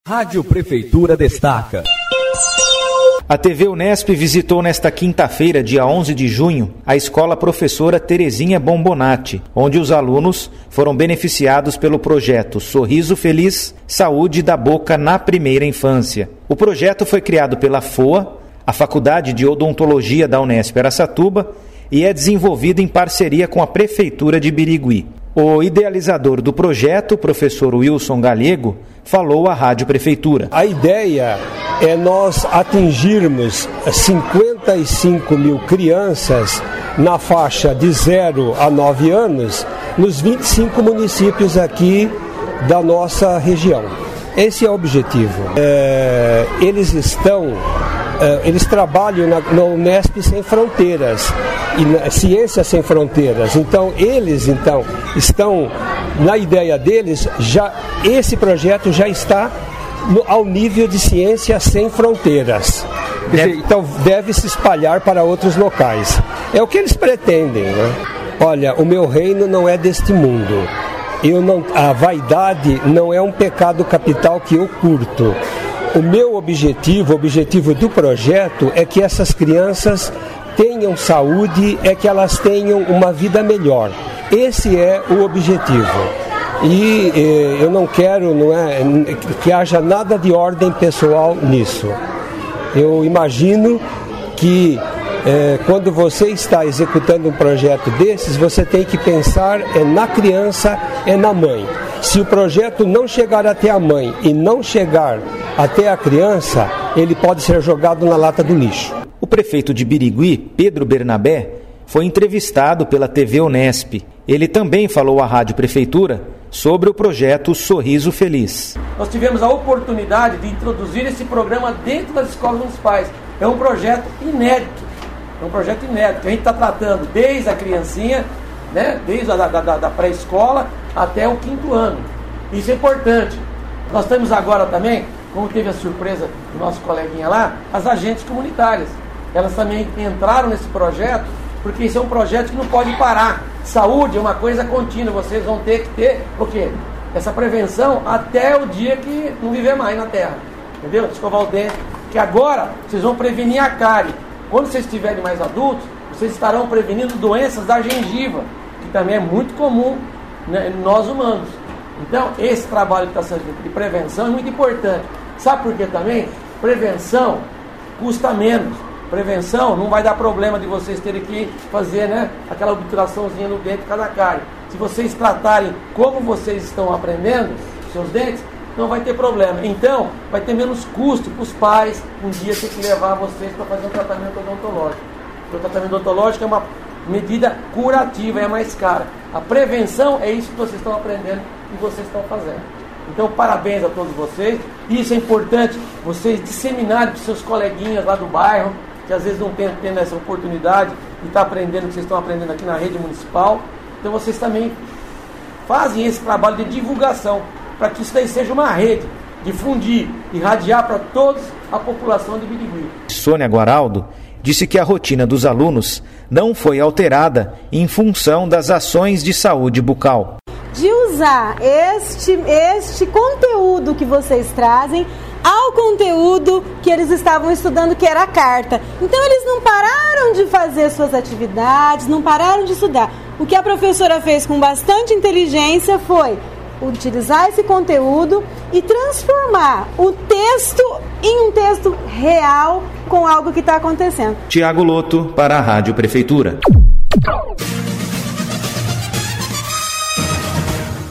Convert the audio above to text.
Rádio Prefeitura destaca. A TV Unesp visitou nesta quinta-feira, dia 11 de junho, a escola Professora Terezinha Bombonati, onde os alunos foram beneficiados pelo projeto Sorriso Feliz, Saúde da Boca na Primeira Infância. O projeto foi criado pela FOA, a Faculdade de Odontologia da Unesp Araçatuba, e é desenvolvido em parceria com a Prefeitura de Birigui. O idealizador do projeto, o professor Wilson Galego, falou à Rádio Prefeitura. A ideia é nós atingirmos 55 mil crianças na faixa de 0 a 9 anos nos 25 municípios aqui da nossa região. Esse é o objetivo. Eles trabalham na Unesp Sem Fronteiras e na Ciências Sem Fronteiras. Então, eles estão, na ideia deles, esse projeto já está ao nível de Ciências Sem Fronteiras. Então, deve se espalhar para outros locais. É o que eles pretendem, né? Olha, o meu reino não é deste mundo. A vaidade não é um pecado capital que eu curto. O meu objetivo, o objetivo do projeto é que essas crianças tenham saúde, é que elas tenham uma vida melhor. Esse é o objetivo. E eu não quero que haja nada de ordem pessoal nisso. Eu imagino que quando você está executando um projeto desses, você tem que pensar na criança, na mãe. Se o projeto não chegar até a mãe e não chegar até a criança, ele pode ser jogado na lata do lixo. O prefeito de Birigui, Pedro Bernabé, foi entrevistado pela TV Unesp. Ele também falou à Rádio Prefeitura sobre o projeto Sorriso Feliz. Nós tivemos a oportunidade de introduzir esse programa dentro das escolas municipais. É um projeto inédito. A gente está tratando desde a criancinha, né, desde da pré-escola até o 5º ano. Isso é importante. Nós temos agora também, como teve a surpresa do nosso coleguinha lá, as agentes comunitárias. Elas também entraram nesse projeto, porque esse é um projeto que não pode parar. Saúde é uma coisa contínua, vocês vão ter que ter o quê? Essa prevenção até o dia que não viver mais na Terra. Entendeu? Escovar o dente. Que agora vocês vão prevenir a cárie. Quando vocês estiverem mais adultos, vocês estarão prevenindo doenças da gengiva, que também é muito comum, né, em nós humanos. Então, esse trabalho que está sendo feito de prevenção é muito importante. Sabe por quê também? Prevenção custa menos. Prevenção não vai dar problema de vocês terem que fazer, né, aquela obturaçãozinha no dente cada cárie. Se vocês tratarem como vocês estão aprendendo seus dentes, não vai ter problema. Então, vai ter menos custo para os pais um dia ter que levar vocês para fazer um tratamento odontológico. O tratamento odontológico é uma medida curativa, é mais cara. A prevenção é isso que vocês estão aprendendo e vocês estão fazendo. Então, parabéns a todos vocês. Isso é importante, vocês disseminarem para os seus coleguinhas lá do bairro, que às vezes não tem tendo essa oportunidade de estar aprendendo o que vocês estão aprendendo aqui na rede municipal. Então, vocês também fazem esse trabalho de divulgação, para que isso daí seja uma rede, difundir, irradiar para toda a população de Birigui. Sônia Guaraldo disse que a rotina dos alunos não foi alterada em função das ações de saúde bucal. De usar este conteúdo que vocês trazem ao conteúdo que eles estavam estudando, que era a carta. Então eles não pararam de fazer suas atividades, não pararam de estudar. O que a professora fez com bastante inteligência foi utilizar esse conteúdo e transformar o texto em um texto real com algo que está acontecendo. Tiago Loto para a Rádio Prefeitura.